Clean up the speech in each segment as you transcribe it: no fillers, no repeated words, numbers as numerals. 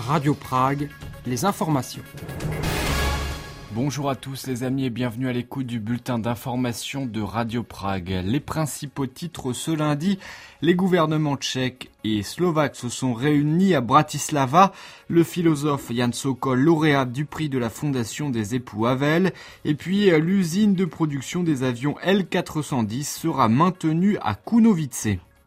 Radio Prague, les informations. Bonjour à tous les amis et bienvenue à l'écoute du bulletin d'information de Radio Prague. Les principaux titres ce lundi, les gouvernements tchèques et slovaques se sont réunis à Bratislava. Le philosophe Jan Sokol, lauréat du prix de la Fondation des époux Havel. Et puis l'usine de production des avions L410 sera maintenue à Kunovice.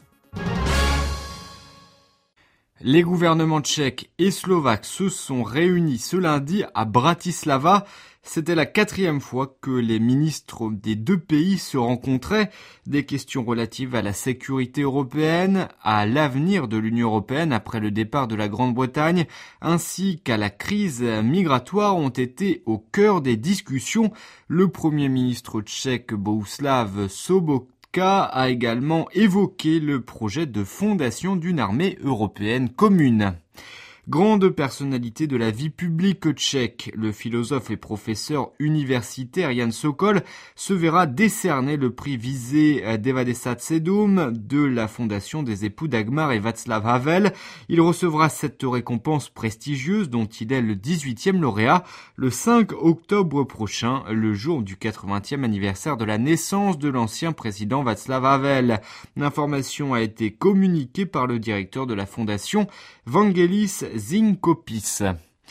Les gouvernements tchèques et slovaques se sont réunis ce lundi à Bratislava. C'était la 4e fois que les ministres des deux pays se rencontraient. Des questions relatives à la sécurité européenne, à l'avenir de l'Union européenne après le départ de la Grande-Bretagne, ainsi qu'à la crise migratoire ont été au cœur des discussions. Le Premier ministre tchèque Bohuslav Sobotka a également évoqué le projet de fondation d'une armée européenne commune. Grande personnalité de la vie publique tchèque, le philosophe et professeur universitaire Jan Sokol se verra décerner le prix visé Devadesát sedm de la Fondation des époux Dagmar et Václav Havel. Il recevra cette récompense prestigieuse dont il est le 18e lauréat le 5 octobre prochain, le jour du 80e anniversaire de la naissance de l'ancien président Václav Havel. L'information a été communiquée par le directeur de la Fondation, Vangelis Zinkopis.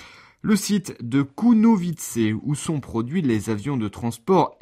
Le site de Kunovice, où sont produits les avions de transport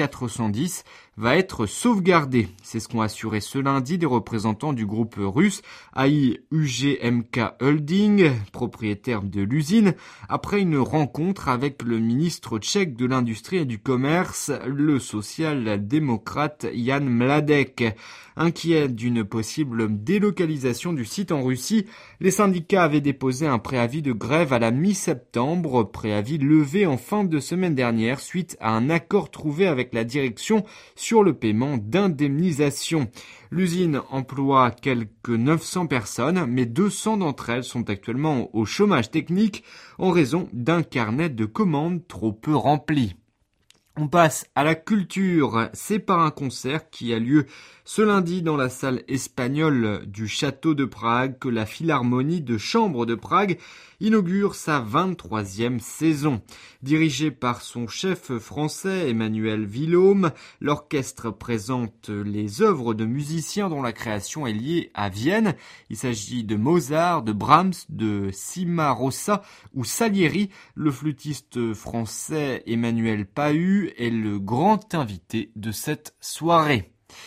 L410, va être sauvegardé. C'est ce qu'ont assuré ce lundi des représentants du groupe russe AI UGMK Holding, propriétaire de l'usine, après une rencontre avec le ministre tchèque de l'Industrie et du Commerce, le social-démocrate Jan Mládek. Inquiet d'une possible délocalisation du site en Russie, les syndicats avaient déposé un préavis de grève à la mi-septembre, préavis levé en fin de semaine dernière suite à un accord trouvé avec la direction sur le paiement d'indemnisation. L'usine emploie quelques 900 personnes, mais 200 d'entre elles sont actuellement au chômage technique en raison d'un carnet de commandes trop peu rempli. On passe à la culture. C'est par un concert qui a lieu ce lundi dans la salle espagnole du Château de Prague que la Philharmonie de Chambre de Prague inaugure sa 23e saison. Dirigé par son chef français Emmanuel Villaume, l'orchestre présente les œuvres de musiciens dont la création est liée à Vienne. Il s'agit de Mozart, de Brahms, de Cimarosa ou Salieri. Le flûtiste français Emmanuel Pahu est le grand invité de cette soirée.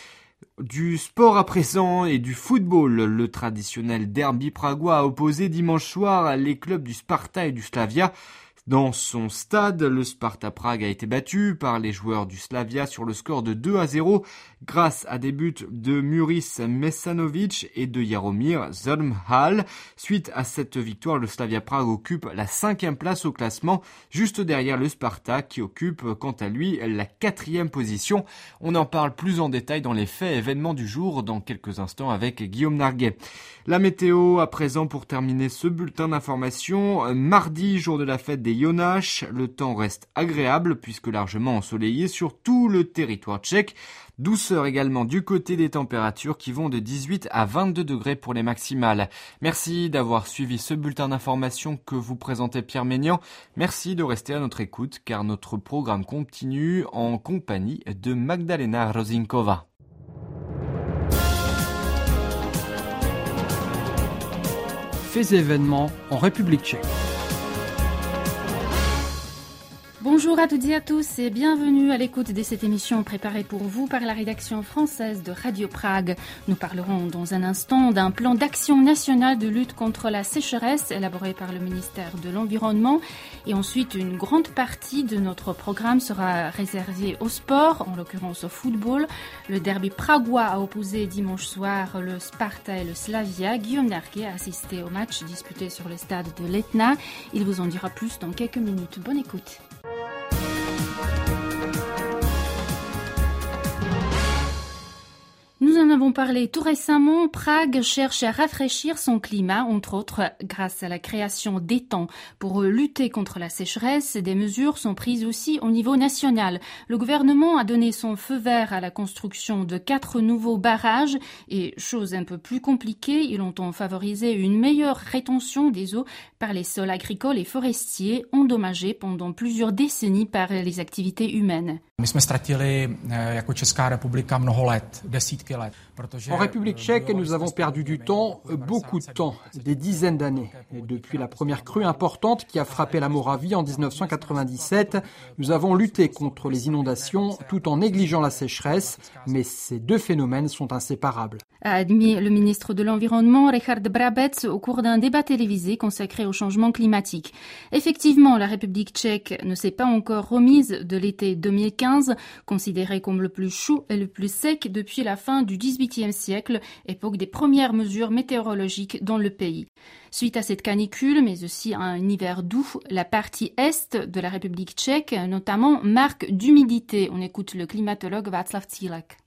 Du sport à présent et du football, le traditionnel derby pragois a opposé dimanche soir les clubs du Sparta et du Slavia. Dans son stade, le Sparta Prague a été battu par les joueurs du Slavia sur le score de 2-0 grâce à des buts de Muris Mesanovic et de Jaromir Zrnhal. Suite à cette victoire, le Slavia Prague occupe la 5e place au classement, juste derrière le Sparta qui occupe quant à lui la 4e position. On en parle plus en détail dans les faits et événements du jour dans quelques instants avec Guillaume Narguet. La météo à présent pour terminer ce bulletin d'information. Mardi, jour de la fête des Jonáš, le temps reste agréable puisque largement ensoleillé sur tout le territoire tchèque. Douceur également du côté des températures qui vont de 18 à 22 degrés pour les maximales. Merci d'avoir suivi ce bulletin d'information que vous présentait Pierre Ménian. Merci de rester à notre écoute car notre programme continue en compagnie de Magdalena Rozinkova. Faits et événements en République tchèque. Bonjour à toutes et à tous et bienvenue à l'écoute de cette émission préparée pour vous par la rédaction française de Radio Prague. Nous parlerons dans un instant d'un plan d'action national de lutte contre la sécheresse élaboré par le ministère de l'Environnement et ensuite une grande partie de notre programme sera réservée au sport, en l'occurrence au football. Le derby pragois a opposé dimanche soir le Sparta et le Slavia. Guillaume Narguet a assisté au match disputé sur le stade de l'Etna. Il vous en dira plus dans quelques minutes. Bonne écoute. Nous en avons parlé tout récemment, Prague cherche à rafraîchir son climat, entre autres grâce à la création d'étangs. Pour lutter contre la sécheresse, des mesures sont prises aussi au niveau national. Le gouvernement a donné son feu vert à la construction de 4 nouveaux barrages et, chose un peu plus compliquée, ils entendent favoriser une meilleure rétention des eaux par les sols agricoles et forestiers endommagés pendant plusieurs décennies par les activités humaines. En République tchèque, nous avons perdu du temps, beaucoup de temps, des dizaines d'années. Et depuis la première crue importante qui a frappé la Moravie en 1997, nous avons lutté contre les inondations tout en négligeant la sécheresse, mais ces deux phénomènes sont inséparables. A admis le ministre de l'Environnement, Richard Brabec, au cours d'un débat télévisé consacré au changement climatique. Effectivement, la République tchèque ne s'est pas encore remise de l'été 2015, considéré comme le plus chaud et le plus sec depuis la fin du XVIIIe siècle, époque des premières mesures météorologiques dans le pays. Suite à cette canicule, mais aussi à un hiver doux, la partie est de la République tchèque, notamment, marque d'humidité. On écoute le climatologue Václav Cílek.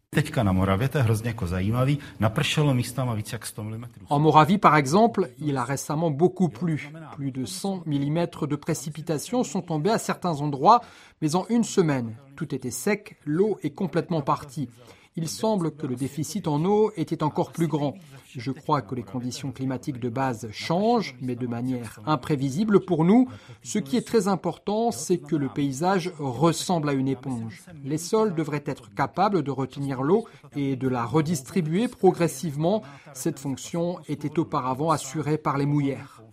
En Moravie, par exemple, il a récemment beaucoup plu. Plus de 100 mm de précipitations sont tombées à certains endroits, mais en une semaine. Tout était sec, l'eau est complètement partie. Il semble que le déficit en eau était encore plus grand. Je crois que les conditions climatiques de base changent, mais de manière imprévisible pour nous. Ce qui est très important, c'est que le paysage ressemble à une éponge. Les sols devraient être capables de retenir l'eau et de la redistribuer progressivement. Cette fonction était auparavant assurée par les mouillères.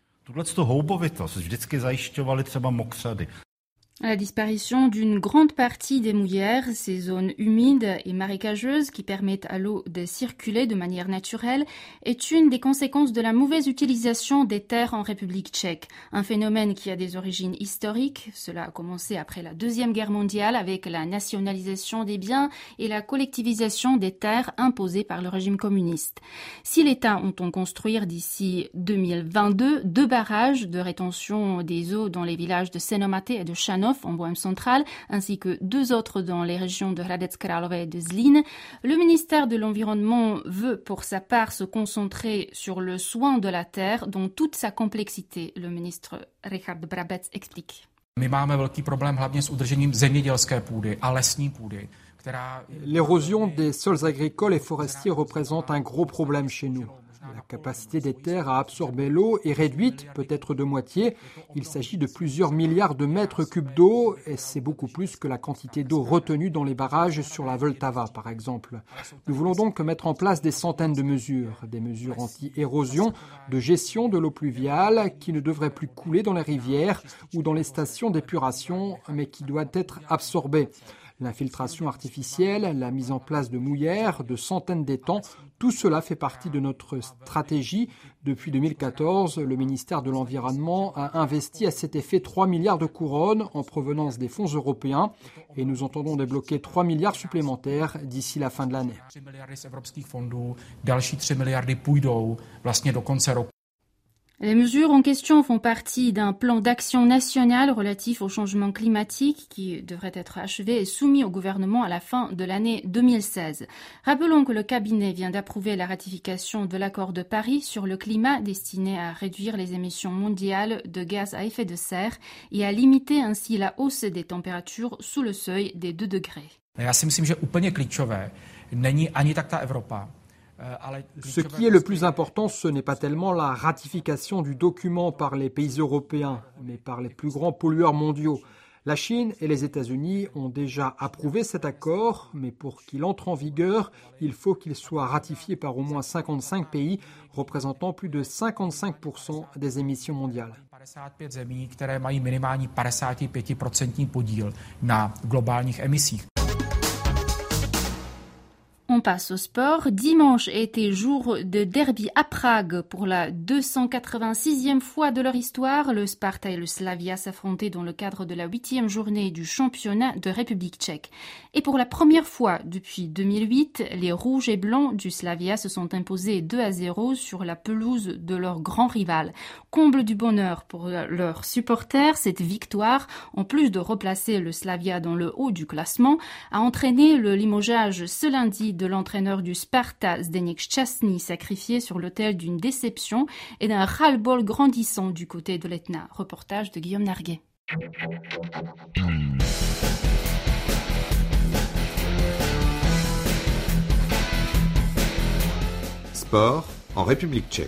La disparition d'une grande partie des mouillères, ces zones humides et marécageuses qui permettent à l'eau de circuler de manière naturelle, est une des conséquences de la mauvaise utilisation des terres en République tchèque. Un phénomène qui a des origines historiques. Cela a commencé après la Deuxième Guerre mondiale avec la nationalisation des biens et la collectivisation des terres imposées par le régime communiste. Si l'État entend construire d'ici 2022 2 barrages de rétention des eaux dans les villages de Senomate et de Chanov, en Bohême centrale, ainsi que 2 autres dans les régions de Hradec Králové et de Zlín. Le ministère de l'Environnement veut pour sa part se concentrer sur le soin de la terre dans toute sa complexité. Le ministre Richard Brabec explique. L'érosion des sols agricoles et forestiers représente un gros problème chez nous. La capacité des terres à absorber l'eau est réduite, peut-être de moitié. Il s'agit de plusieurs milliards de mètres cubes d'eau et c'est beaucoup plus que la quantité d'eau retenue dans les barrages sur la Vltava, par exemple. Nous voulons donc mettre en place des centaines de mesures, des mesures anti-érosion, de gestion de l'eau pluviale qui ne devrait plus couler dans les rivières ou dans les stations d'épuration, mais qui doit être absorbée. L'infiltration artificielle, la mise en place de mouillères, de centaines d'étangs, tout cela fait partie de notre stratégie. Depuis 2014, le ministère de l'Environnement a investi à cet effet 3 milliards de couronnes en provenance des fonds européens et nous entendons débloquer 3 milliards supplémentaires d'ici la fin de l'année. Les mesures en question font partie d'un plan d'action national relatif au changement climatique qui devrait être achevé et soumis au gouvernement à la fin de l'année 2016. Rappelons que le cabinet vient d'approuver la ratification de l'accord de Paris sur le climat destiné à réduire les émissions mondiales de gaz à effet de serre et à limiter ainsi la hausse des températures sous le seuil des 2 degrés. Já si myslím, že úplně klíčové není ani tak ta Evropa. Ce qui est le plus important, ce n'est pas tellement la ratification du document par les pays européens, mais par les plus grands pollueurs mondiaux. La Chine et les États-Unis ont déjà approuvé cet accord, mais pour qu'il entre en vigueur, il faut qu'il soit ratifié par au moins 55 pays, représentant plus de 55% des émissions mondiales. 55 zemí, které mají minimální 55% podíl na globálních emisích. On passe au sport. Dimanche a été jour de derby à Prague. Pour la 286e fois de leur histoire, le Sparta et le Slavia s'affrontaient dans le cadre de la 8e journée du championnat de République tchèque. Et pour la première fois depuis 2008, les rouges et blancs du Slavia se sont imposés 2-0 sur la pelouse de leur grand rival. Comble du bonheur pour leurs supporters, cette victoire, en plus de replacer le Slavia dans le haut du classement, a entraîné le limogeage ce lundi de l'entraîneur du Sparta, Zdeněk Šťastný, sacrifié sur l'autel d'une déception et d'un ras-le-bol grandissant du côté de l'Etna. Reportage de Guillaume Narguet. Sport en République tchèque.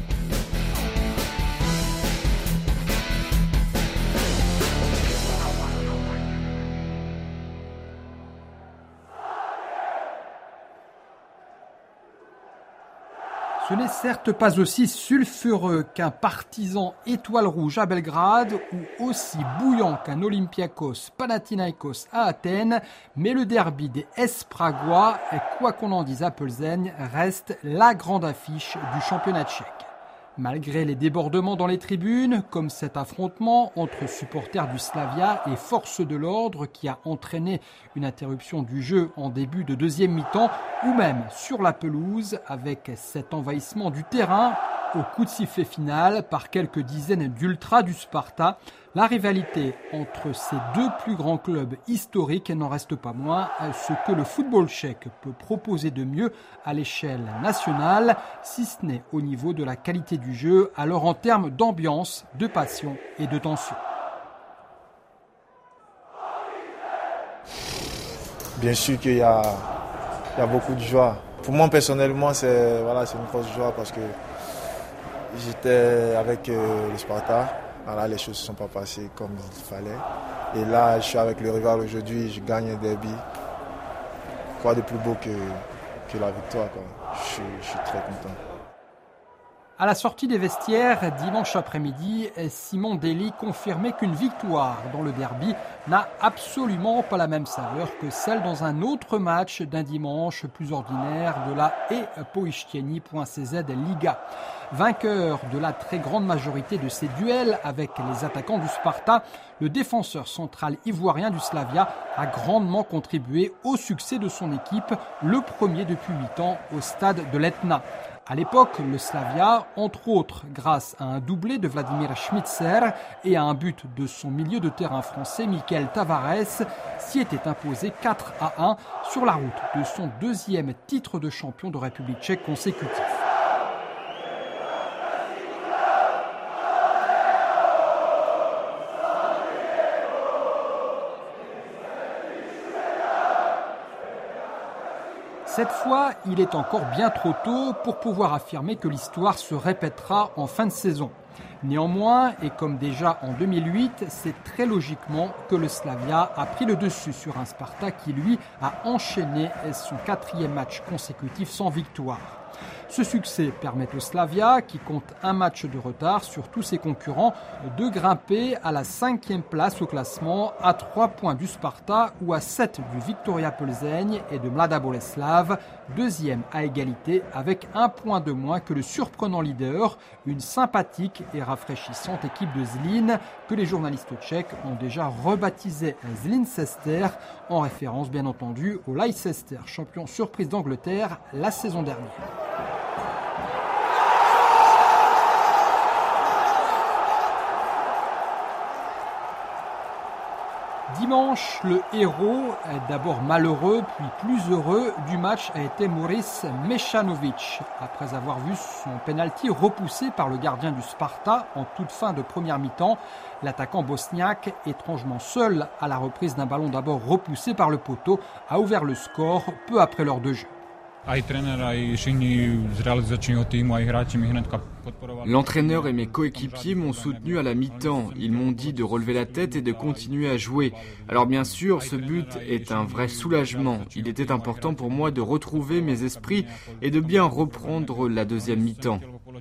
Ce n'est certes pas aussi sulfureux qu'un partisan étoile rouge à Belgrade ou aussi bouillant qu'un Olympiakos Panathinaikos à Athènes, mais le derby des Espragois, quoi qu'on en dise à Plzeň, reste la grande affiche du championnat tchèque. Malgré les débordements dans les tribunes, comme cet affrontement entre supporters du Slavia et forces de l'ordre qui a entraîné une interruption du jeu en début de deuxième mi-temps, ou même sur la pelouse avec cet envahissement du terrain au coup de sifflet final par quelques dizaines d'ultras du Sparta, la rivalité entre ces deux plus grands clubs historiques n'en reste pas moins ce que le football tchèque peut proposer de mieux à l'échelle nationale, si ce n'est au niveau de la qualité du jeu, alors en termes d'ambiance, de passion et de tension. Bien sûr qu'il y a beaucoup de joie. Pour moi personnellement, c'est une grosse joie parce que j'étais avec le Sparta. Voilà, les choses ne sont pas passées comme il fallait. Et là, je suis avec le rival aujourd'hui, je gagne un derby. Quoi de plus beau que la victoire, quoi. Je suis très content. À la sortie des vestiaires, dimanche après-midi, Simon Daly confirmait qu'une victoire dans le derby n'a absolument pas la même saveur que celle dans un autre match d'un dimanche plus ordinaire de la e-Poistieni.cz Liga. Vainqueur de la très grande majorité de ses duels avec les attaquants du Sparta, le défenseur central ivoirien du Slavia a grandement contribué au succès de son équipe, le premier depuis 8 ans au stade de l'Etna. À l'époque, le Slavia, entre autres grâce à un doublé de Vladimir Schmitzer et à un but de son milieu de terrain français Michael Tavares, s'y était imposé 4-1 sur la route de son deuxième titre de champion de République tchèque consécutif. Cette fois, il est encore bien trop tôt pour pouvoir affirmer que l'histoire se répétera en fin de saison. Néanmoins, et comme déjà en 2008, c'est très logiquement que le Slavia a pris le dessus sur un Sparta qui, lui, a enchaîné son 4e match consécutif sans victoire. Ce succès permet au Slavia, qui compte un match de retard sur tous ses concurrents, de grimper à la 5e place au classement, à 3 points du Sparta ou à 7 du Viktoria Plzeň et de Mlada Boleslav, deuxième à égalité avec 1 point de moins que le surprenant leader, une sympathique et rafraîchissante équipe de Zlín que les journalistes tchèques ont déjà rebaptisé Zlíncester, en référence bien entendu au Leicester, champion surprise d'Angleterre la saison dernière. Dimanche, le héros, d'abord malheureux puis plus heureux du match, a été Maurice Mešanović. Après avoir vu son penalty repoussé par le gardien du Sparta en toute fin de première mi-temps, l'attaquant bosniaque, étrangement seul à la reprise d'un ballon d'abord repoussé par le poteau, a ouvert le score peu après l'heure de jeu. L'entraîneur et mes coéquipiers m'ont soutenu à la mi-temps. Ils m'ont dit de relever la tête et de continuer à jouer. Alors bien sûr, ce but est un vrai soulagement. Il était important pour moi de retrouver mes esprits et de bien reprendre la deuxième mi-temps.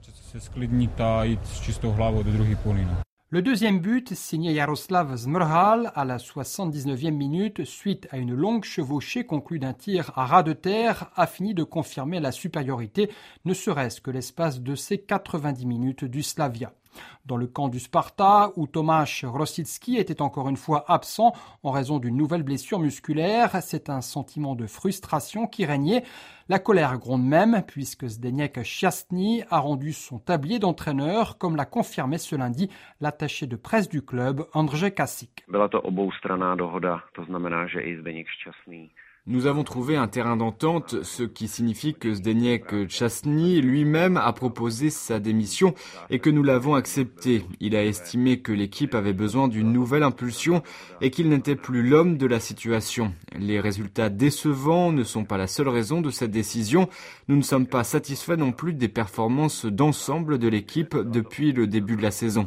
Le deuxième but, signé Jaroslav Zmrhal à la 79e minute, suite à une longue chevauchée conclue d'un tir à ras de terre, a fini de confirmer la supériorité, ne serait-ce que l'espace de ces 90 minutes du Slavia. Dans le camp du Sparta, où Tomáš Rosický était encore une fois absent en raison d'une nouvelle blessure musculaire, c'est un sentiment de frustration qui régnait. La colère gronde même, puisque Zdeněk Šťastný a rendu son tablier d'entraîneur, comme l'a confirmé ce lundi l'attaché de presse du club, Ondřej Kasík. Byla to oboustranná dohoda, to znamená, že i Zdeněk Šťastný Nous avons trouvé un terrain d'entente, ce qui signifie que Zdeněk Časný lui-même a proposé sa démission et que nous l'avons accepté. Il a estimé que l'équipe avait besoin d'une nouvelle impulsion et qu'il n'était plus l'homme de la situation. Les résultats décevants ne sont pas la seule raison de cette décision. Nous ne sommes pas satisfaits non plus des performances d'ensemble de l'équipe depuis le début de la saison.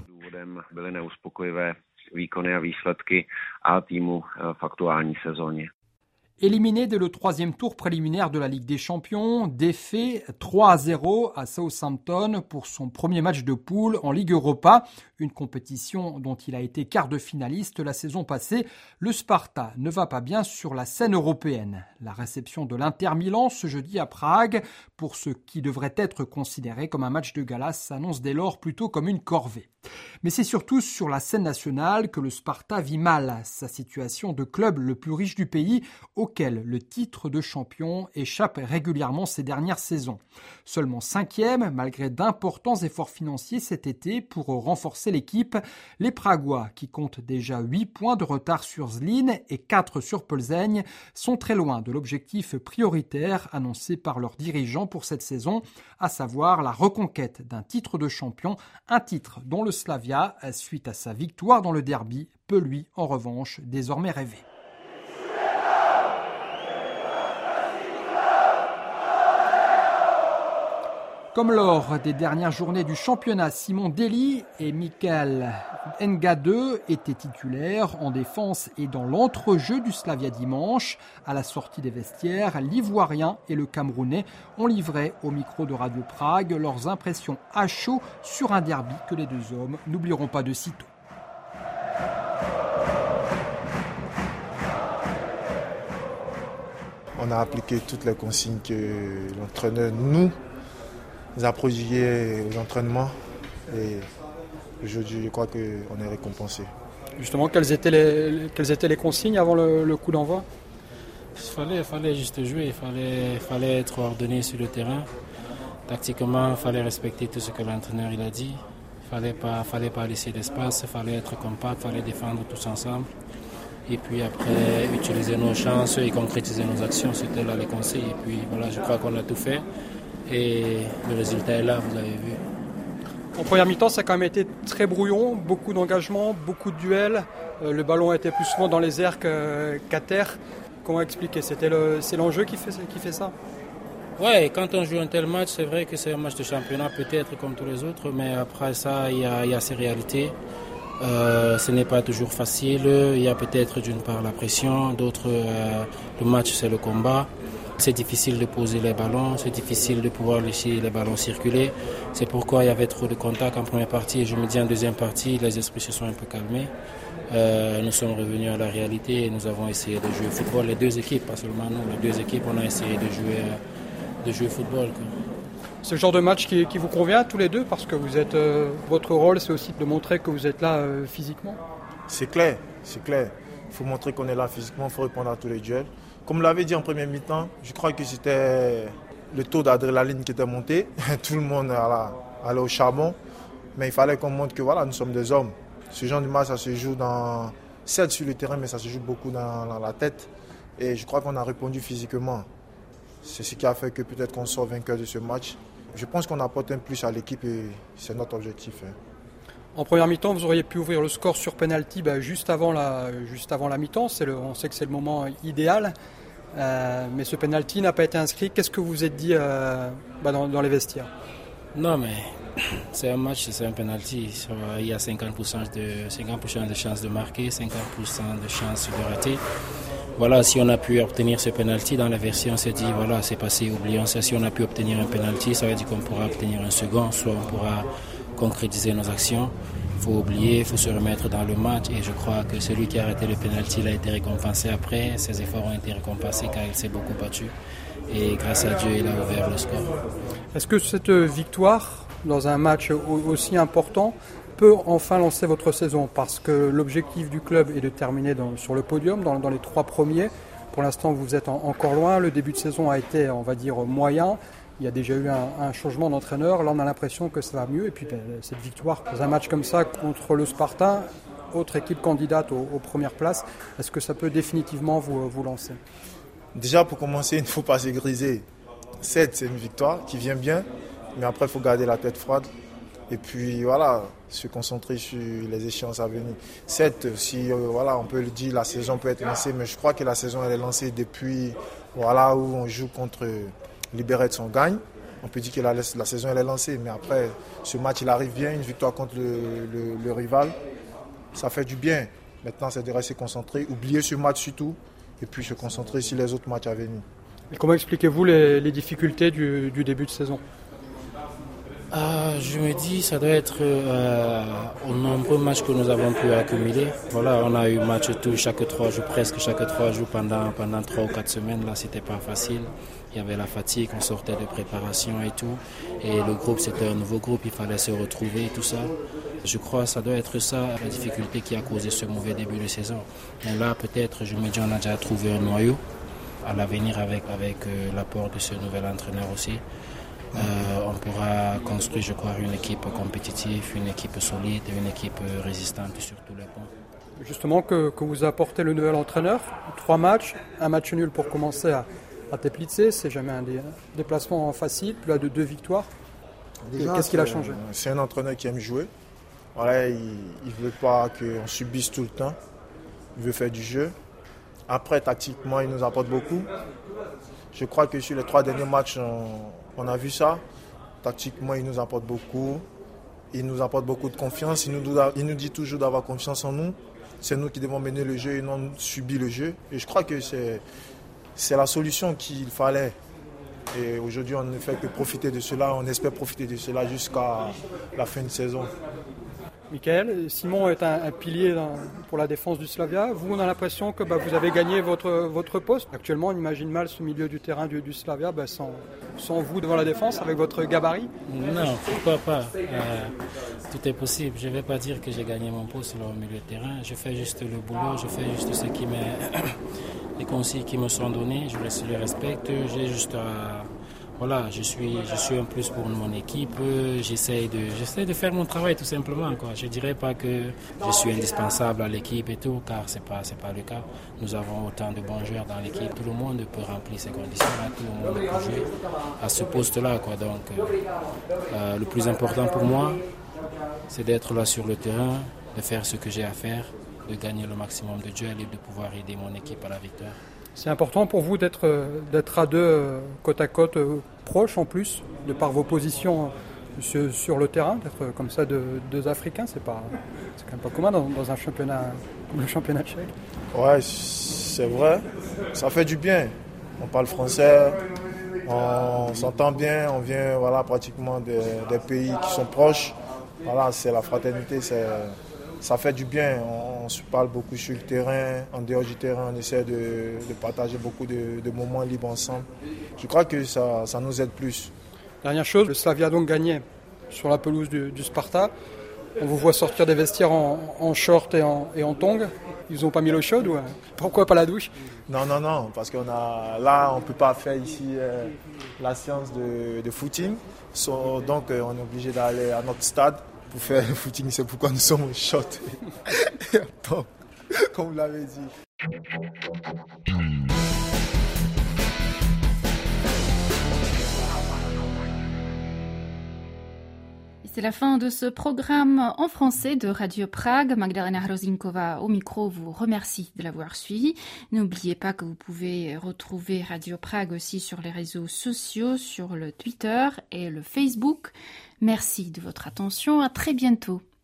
Éliminé dès le 3e tour préliminaire de la Ligue des Champions, défait 3-0 à Southampton pour son premier match de poule en Ligue Europa, une compétition dont il a été quart de finaliste la saison passée. Le Sparta ne va pas bien sur la scène européenne. La réception de l'Inter Milan ce jeudi à Prague, pour ce qui devrait être considéré comme un match de gala, s'annonce dès lors plutôt comme une corvée. Mais c'est surtout sur la scène nationale que le Sparta vit mal sa situation de club le plus riche du pays, auquel le titre de champion échappe régulièrement ces dernières saisons. Seulement 5e, malgré d'importants efforts financiers cet été pour renforcer l'équipe, les Pragois, qui comptent déjà 8 points de retard sur Zlín et 4 sur Plzeň, sont très loin de l'objectif prioritaire annoncé par leurs dirigeants pour cette saison, à savoir la reconquête d'un titre de champion, un titre dont le Slavia, suite à sa victoire dans le derby, peut lui, en revanche, désormais rêver. Comme lors des dernières journées du championnat, Simon Deli et Michael Ngade étaient titulaires en défense et dans l'entrejeu du Slavia dimanche. À la sortie des vestiaires, l'Ivoirien et le Camerounais ont livré au micro de Radio Prague leurs impressions à chaud sur un derby que les deux hommes n'oublieront pas de sitôt. On a appliqué toutes les consignes que l'entraîneur nous a prodiguées aux entraînements et aujourd'hui je crois qu'on est récompensé. Justement, quelles étaient les consignes avant le coup d'envoi ? Il fallait juste jouer, il fallait être ordonné sur le terrain. Tactiquement, il fallait respecter tout ce que l'entraîneur il a dit. Il fallait pas laisser d'espace, il fallait être compact, il fallait défendre tous ensemble. Et puis après, utiliser nos chances et concrétiser nos actions, c'était là les conseils. Et puis voilà, je crois qu'on a tout fait. Et le résultat est là, vous avez vu. En première mi-temps, ça a quand même été très brouillon, beaucoup d'engagement, beaucoup de duels. Le ballon était plus souvent dans les airs qu'à terre. Comment expliquer ? C'est l'enjeu qui fait ça ? Ouais, quand on joue un tel match, c'est vrai que c'est un match de championnat, peut-être comme tous les autres, mais après ça, il y a ces réalités. Ce n'est pas toujours facile. Il y a peut-être d'une part la pression, d'autre le match c'est le combat. C'est difficile de poser les ballons, c'est difficile de pouvoir laisser les ballons circuler. C'est pourquoi il y avait trop de contacts en première partie et je me dis en deuxième partie, les esprits se sont un peu calmés. Nous sommes revenus à la réalité et nous avons essayé de jouer au football. Les deux équipes, pas seulement nous, les deux équipes, on a essayé de jouer au football. C'est le genre de match qui vous convient tous les deux parce que votre rôle c'est aussi de montrer que vous êtes là physiquement. C'est clair. Il faut montrer qu'on est là physiquement, il faut répondre à tous les duels. Comme l'avait dit en première mi-temps, je crois que c'était le taux d'adrénaline qui était monté. Tout le monde allait au charbon. Mais il fallait qu'on montre que voilà, nous sommes des hommes. Ce genre de match, ça se joue certes sur le terrain, mais ça se joue beaucoup dans la tête. Et je crois qu'on a répondu physiquement. C'est ce qui a fait que peut-être qu'on sort vainqueur de ce match. Je pense qu'on apporte un plus à l'équipe et c'est notre objectif. En première mi-temps, vous auriez pu ouvrir le score sur penalty juste avant la mi-temps. On sait que c'est le moment idéal. Mais ce penalty n'a pas été inscrit. Qu'est-ce que vous vous êtes dit dans les vestiaires ? Non, mais c'est un match, c'est un penalty. Il y a 50% de chances de marquer, 50% de chances de rater. Voilà, si on a pu obtenir ce penalty dans la version, on s'est dit, voilà, c'est passé, oublions ça. Si on a pu obtenir un penalty, ça veut dire qu'on pourra obtenir un second, soit on pourra concrétiser nos actions. Il faut oublier, il faut se remettre dans le match et je crois que celui qui a arrêté le penalty il a été récompensé après. Ses efforts ont été récompensés car il s'est beaucoup battu et grâce à Dieu il a ouvert le score. Est-ce que cette victoire dans un match aussi important peut enfin lancer votre saison parce que l'objectif du club est de terminer sur le podium, dans les 3 premiers. Pour l'instant vous êtes encore loin, le début de saison a été on va dire moyen. Il y a déjà eu un changement d'entraîneur. Là, on a l'impression que ça va mieux. Et puis, cette victoire dans un match comme ça contre le Sparta, autre équipe candidate aux premières places, est-ce que ça peut définitivement vous lancer ? Déjà, pour commencer, il ne faut pas se griser. 7, c'est une victoire qui vient bien, mais après, il faut garder la tête froide. Et puis, voilà, se concentrer sur les échéances à venir. 7, si, voilà, on peut le dire, la saison peut être lancée, mais je crois que la saison, elle est lancée depuis, voilà, où on joue contre Liberec, on gagne. On peut dire que la saison, elle est lancée, mais après, ce match, il arrive bien, une victoire contre le rival. Ça fait du bien. Maintenant, c'est de rester concentré, oublier ce match surtout, et puis se concentrer sur les autres matchs à venir. Et comment expliquez-vous les difficultés du début de saison ? Je me dis ça doit être aux nombreux matchs que nous avons pu accumuler. Voilà, on a eu match tout chaque 3 jours, presque chaque 3 jours pendant 3 ou 4 semaines. Là, c'était pas facile. Il y avait la fatigue, on sortait de préparation et tout. Et le groupe, c'était un nouveau groupe, il fallait se retrouver et tout ça. Je crois que ça doit être ça, la difficulté qui a causé ce mauvais début de saison. Mais là, peut-être, je me dis, on a déjà trouvé un noyau à l'avenir avec l'apport de ce nouvel entraîneur aussi. On pourra construire, je crois, une équipe compétitive, une équipe solide, une équipe résistante sur tous les points. Justement, que vous apportez le nouvel entraîneur, 3 matchs, un match nul pour commencer à Teplice, c'est jamais un déplacement facile, plus là de 2 victoires. Déjà, qu'est-ce qu'il a changé ? C'est un entraîneur qui aime jouer. Voilà, il ne veut pas qu'on subisse tout le temps, il veut faire du jeu. Après, tactiquement, il nous apporte beaucoup. Je crois que sur les 3 derniers matchs, on a vu ça. Tactiquement, il nous apporte beaucoup. Il nous apporte beaucoup de confiance. Il nous dit toujours d'avoir confiance en nous. C'est nous qui devons mener le jeu et non subir le jeu. Et je crois que c'est la solution qu'il fallait. Et aujourd'hui, on ne fait que profiter de cela. On espère profiter de cela jusqu'à la fin de saison. Michael, Simon est un pilier pour la défense du Slavia. Vous, on a l'impression que vous avez gagné votre poste. Actuellement, on imagine mal ce milieu du terrain du Slavia sans vous devant la défense, avec votre gabarit. Non, pourquoi pas. Tout est possible. Je ne vais pas dire que j'ai gagné mon poste au milieu de terrain. Je fais juste le boulot, je fais juste ce qui les consignes qui me sont données. Je les respecte. J'ai juste voilà, je suis un plus pour mon équipe. J'essaie de faire mon travail tout simplement, quoi. Je dirais pas que je suis indispensable à l'équipe et tout, car c'est pas le cas. Nous avons autant de bons joueurs dans l'équipe. Tout le monde peut remplir ces conditions-là. Tout le monde peut jouer à ce poste-là, quoi. Donc, le plus important pour moi, c'est d'être là sur le terrain, de faire ce que j'ai à faire, de gagner le maximum de duels et de pouvoir aider mon équipe à la victoire. C'est important pour vous d'être à 2 côte à côte, proches en plus, de par vos positions sur le terrain, d'être comme ça 2 Africains, c'est quand même pas commun dans un championnat comme le championnat tchèque. Ouais, c'est vrai, ça fait du bien. On parle français, on s'entend bien, on vient pratiquement des pays qui sont proches. Voilà, c'est la fraternité, ça fait du bien. On se parle beaucoup sur le terrain, en dehors du terrain, on essaie de partager beaucoup de moments libres ensemble. Je crois que ça nous aide plus. Dernière chose, le Slavia a donc gagné sur la pelouse du Sparta. On vous voit sortir des vestiaires en short et en tongs. Ils n'ont pas mis l'eau chaude ou pourquoi pas la douche ? Non, parce qu'on on ne peut pas faire ici la séance de footing. Donc on est obligé d'aller à notre stade pour faire le footing. C'est pourquoi nous sommes au short. Donc, comme vous l'avez dit. C'est la fin de ce programme en français de Radio Prague. Magdalena Hrozinkova au micro vous remercie de l'avoir suivi. N'oubliez pas que vous pouvez retrouver Radio Prague aussi sur les réseaux sociaux, sur le Twitter et le Facebook. Merci de votre attention. À très bientôt.